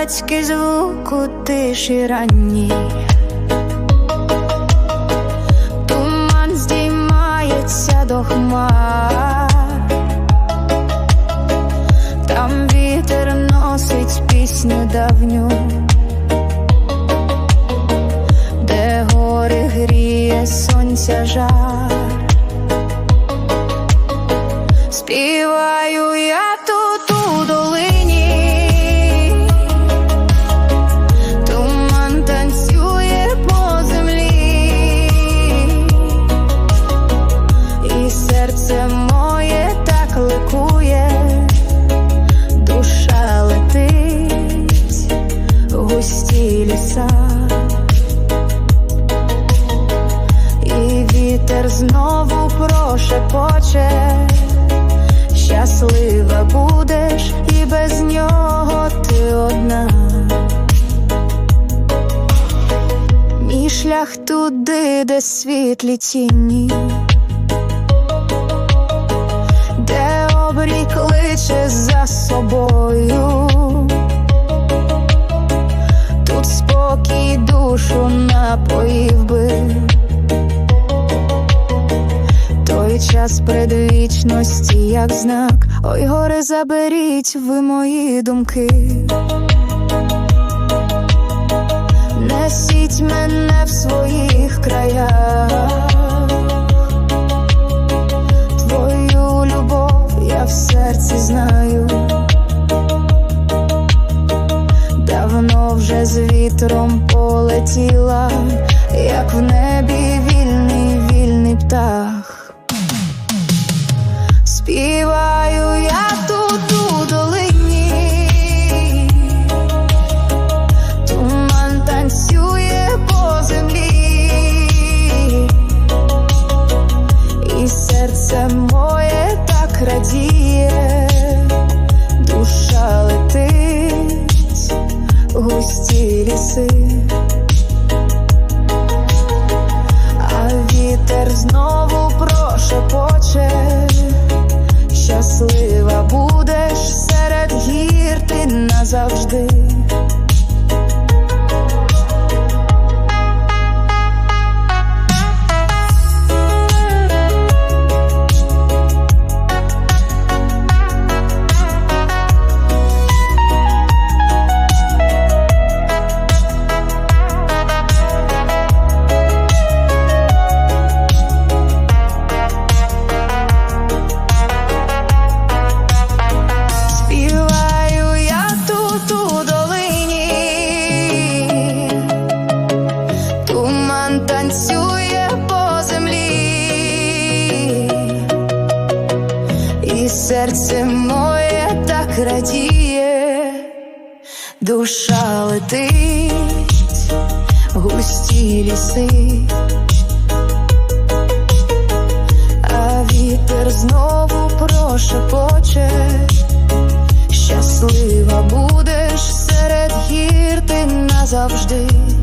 далекий звук у тиші ранній. Туман здіймається до хмар, там вітер носить пісню давню, де гори гріє сонця жар. Співаю я тут у долині, туман танцює по землі, і серце моє так ликує, душа летить в густі ліса, і вітер знову прошепоче: щаслива будеш, і без нього ти одна. Мій шлях туди, де світлі тіні, де обрій кличе за собою, тут спокій душу напоїв би. Той час предвічності, як знак, ой, гори, заберіть ви мої думки. Несіть мене в своїх краях, твою любов я в серці знаю. Давно вже з вітром полетіла, як в небі вільний, вільний птах. Співаю я тут у долині, туман танцює по землі, і серце моє так радіє, душа летить в густі ліси, а вітер знову прошепоче: щаслива будеш, серед гір ти назавжди. Танцює по землі, і серце моє так радіє, душа летить в густі ліси, а вітер знову прошепоче: щаслива будеш, серед гір ти назавжди.